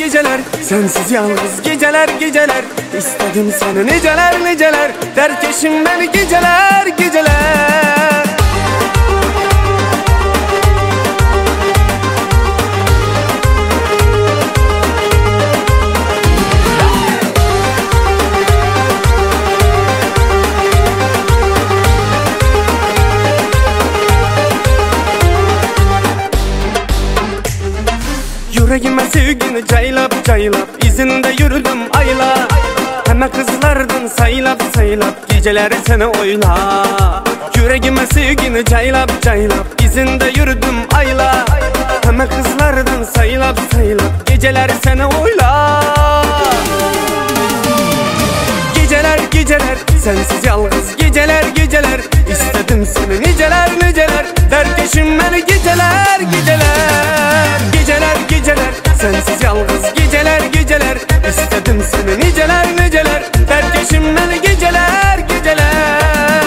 geceler, sensiz yalnız geceler geceler. İstedim seni niceler niceler, dert eşimden geceler geceler. Yüreğime sevgini caylap caylap, izinde yürüdüm ayla. Hemen kızlardan saylap saylap, geceleri seni oyla. Yüreğime sevgini caylap caylap, izinde yürüdüm ayla. Hemen kızlardan saylap saylap, geceleri seni oyla. Geceler geceler, sensiz yalnız geceler geceler. İstedim seni niceler niceler, dert eşimden geceler geceler. Geceler geceler, sensiz yalnız geceler geceler. İstedim seni niceler niceler, dert eşimden geceler geceler.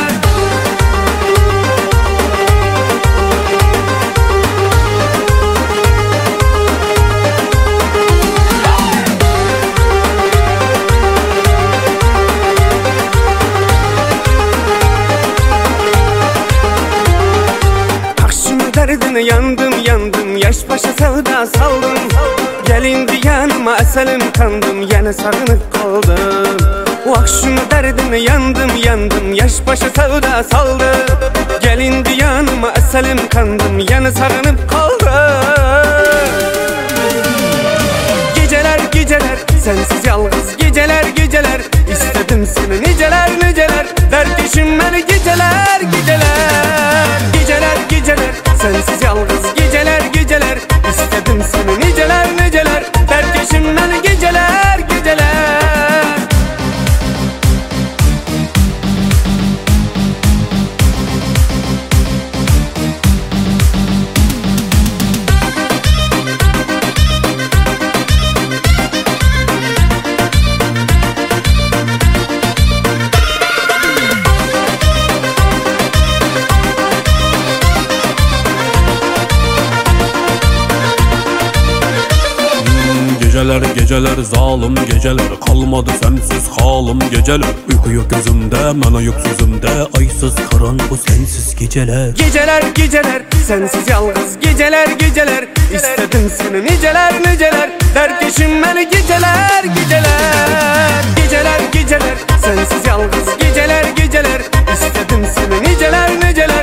Derdine yandım yandım, yaş başa sevda saldım. Gelindi yanıma eselim kandım, yine sarınıp kaldım. Vah şunu derdine yandım yandım, yaş başa sevda saldım. Gelindi yanıma eselim kandım, yine sarınıp kaldım. Geceler geceler, sensiz yalnız geceler geceler. İstedim seni niceler niceler, dert eşimden geceler geceler. Geceler geceler, sensiz yalnız geceler geceler. İstedim seni niceler niceler, dert eşimden geceler geceler. Geceler geceler zalim geceler, kalmadı sensiz halim geceler. Uyku yok gözümde, mana yok sözümde, aysız karan bu sensiz geceler. Geceler geceler, sensiz yalnız geceler geceler. İstedim seni niceler niceler, dert eşimden geceler geceler. Geceler geceler, sensiz yalnız geceler geceler. İstedim seni niceler niceler,